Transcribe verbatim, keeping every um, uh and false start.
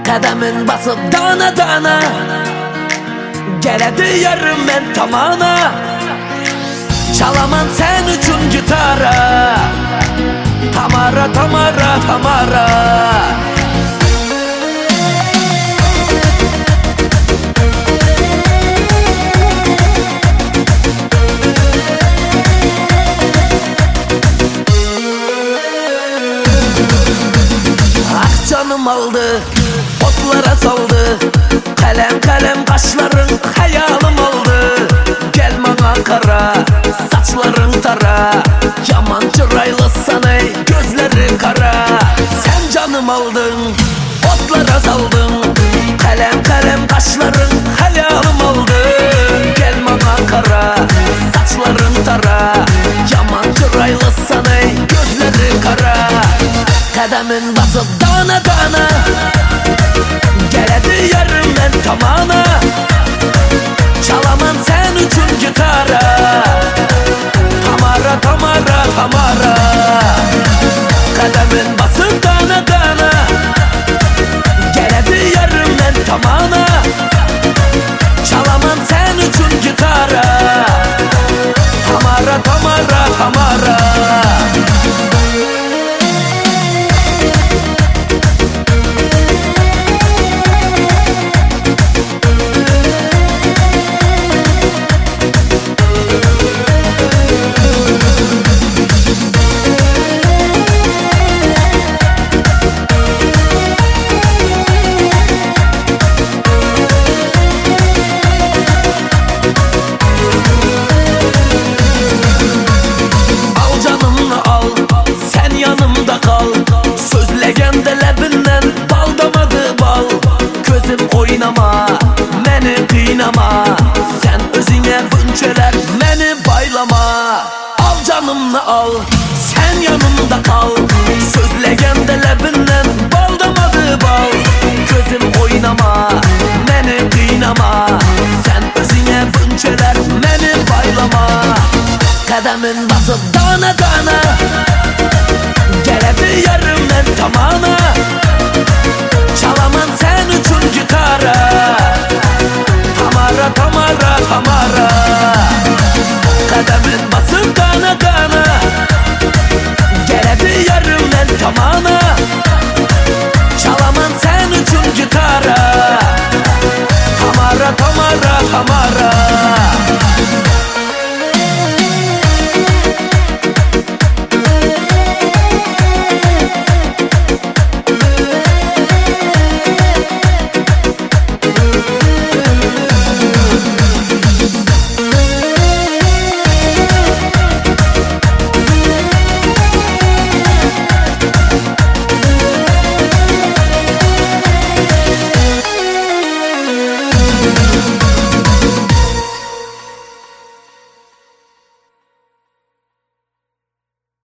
Qədəmin basıb dana dana, gəledi yarım mən tamana. Çalaman sen üçün gitara, Tamara, Tamara, Tamara. Canım aldı, otlara saldı, kalem kalem kaşların hayalım oldu. Gel bana kara, saçların tara, yaman çıraylı sana gözleri kara. Sen canım aldın, otlara saldın, kalem kalem kaşların hayalım oldu. Gel bana kara, saçların tara, yaman çıraylı sana gözleri kara. Qədəmin basıb dana dana, gəledi yarım mən tamana. Çalaman sen üçün gitara, Tamara, Tamara, Tamara. Qədəmin basıb dana dana, gəledi yarım mən tamana. Çalaman sen üçün gitara, Tamara, Tamara, Tamara. Sözləyəndə ləbindən bal damadı bal. Gözüm oynama, məni qiynama, sən özünə bünçələr məni baylama. Al canımla al, sən yanımda